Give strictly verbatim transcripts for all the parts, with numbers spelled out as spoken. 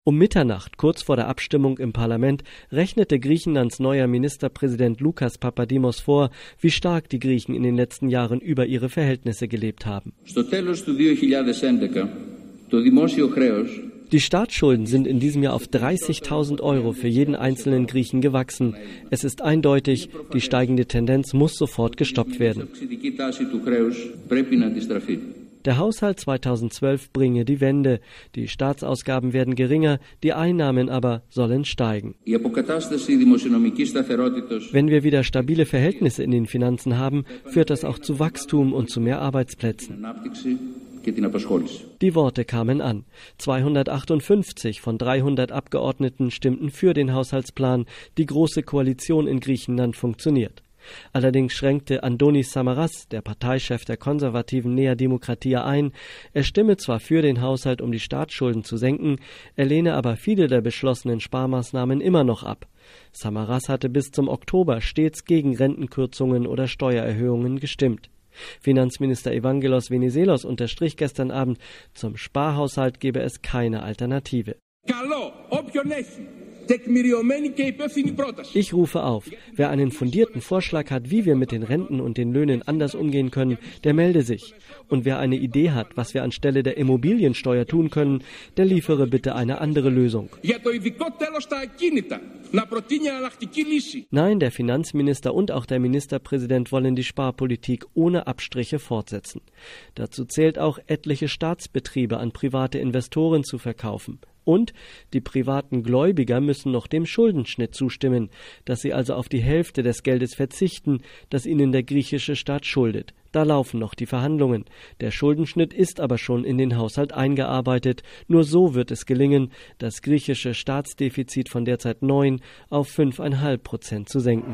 Um Mitternacht, kurz vor der Abstimmung im Parlament, rechnete Griechenlands neuer Ministerpräsident Lukas Papadimos vor, wie stark die Griechen in den letzten Jahren über ihre Verhältnisse gelebt haben. Die Staatsschulden sind in diesem Jahr auf dreißigtausend Euro für jeden einzelnen Griechen gewachsen. Es ist eindeutig, die steigende Tendenz muss sofort gestoppt werden. Der Haushalt zweitausendzwölf bringe die Wende. Die Staatsausgaben werden geringer, die Einnahmen aber sollen steigen. Wenn wir wieder stabile Verhältnisse in den Finanzen haben, führt das auch zu Wachstum und zu mehr Arbeitsplätzen. Die Worte kamen an. zweihundertachtundfünfzig von dreihundert Abgeordneten stimmten für den Haushaltsplan. Die Große Koalition in Griechenland funktioniert. Allerdings schränkte Andonis Samaras, der Parteichef der konservativen Nea Demokratia, ein. Er stimme zwar für den Haushalt, um die Staatsschulden zu senken, er lehne aber viele der beschlossenen Sparmaßnahmen immer noch ab. Samaras hatte bis zum Oktober stets gegen Rentenkürzungen oder Steuererhöhungen gestimmt. Finanzminister Evangelos Venizelos unterstrich gestern Abend, zum Sparhaushalt gebe es keine Alternative. Ich rufe auf, wer einen fundierten Vorschlag hat, wie wir mit den Renten und den Löhnen anders umgehen können, der melde sich. Und wer eine Idee hat, was wir anstelle der Immobiliensteuer tun können, der liefere bitte eine andere Lösung. Nein, der Finanzminister und auch der Ministerpräsident wollen die Sparpolitik ohne Abstriche fortsetzen. Dazu zählt auch, etliche Staatsbetriebe an private Investoren zu verkaufen. Und die privaten Gläubiger müssen noch dem Schuldenschnitt zustimmen, dass sie also auf die Hälfte des Geldes verzichten, das ihnen der griechische Staat schuldet. Da laufen noch die Verhandlungen. Der Schuldenschnitt ist aber schon in den Haushalt eingearbeitet. Nur so wird es gelingen, das griechische Staatsdefizit von derzeit neun auf fünf Komma fünf Prozent zu senken.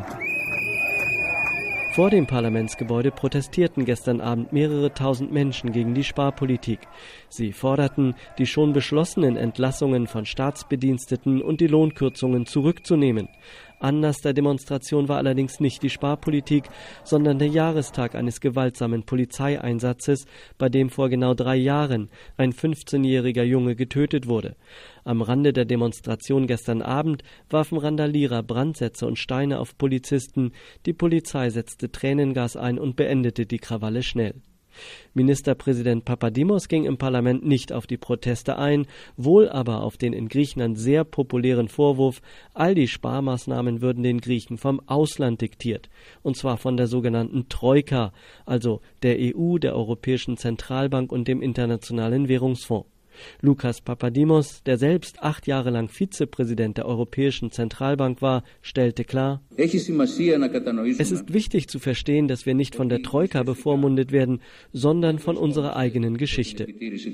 Vor dem Parlamentsgebäude protestierten gestern Abend mehrere tausend Menschen gegen die Sparpolitik. Sie forderten, die schon beschlossenen Entlassungen von Staatsbediensteten und die Lohnkürzungen zurückzunehmen. Anlass der Demonstration war allerdings nicht die Sparpolitik, sondern der Jahrestag eines gewaltsamen Polizeieinsatzes, bei dem vor genau drei Jahren ein fünfzehnjähriger Junge getötet wurde. Am Rande der Demonstration gestern Abend warfen Randalierer Brandsätze und Steine auf Polizisten. Die Polizei setzte Tränengas ein und beendete die Krawalle schnell. Ministerpräsident Papadimos ging im Parlament nicht auf die Proteste ein, wohl aber auf den in Griechenland sehr populären Vorwurf, all die Sparmaßnahmen würden den Griechen vom Ausland diktiert, und zwar von der sogenannten Troika, also der E U, der Europäischen Zentralbank und dem Internationalen Währungsfonds. Lukas Papadimos, der selbst acht Jahre lang Vizepräsident der Europäischen Zentralbank war, stellte klar: Es ist wichtig zu verstehen, dass wir nicht von der Troika bevormundet werden, sondern von unserer eigenen Geschichte.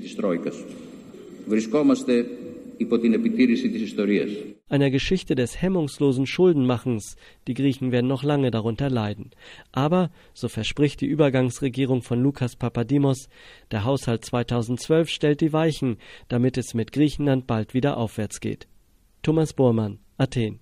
Einer Geschichte des hemmungslosen Schuldenmachens. Die Griechen werden noch lange darunter leiden. Aber, so verspricht die Übergangsregierung von Lukas Papadimos, der Haushalt zweitausendzwölf stellt die Weichen, damit es mit Griechenland bald wieder aufwärts geht. Thomas Bormann, Athen.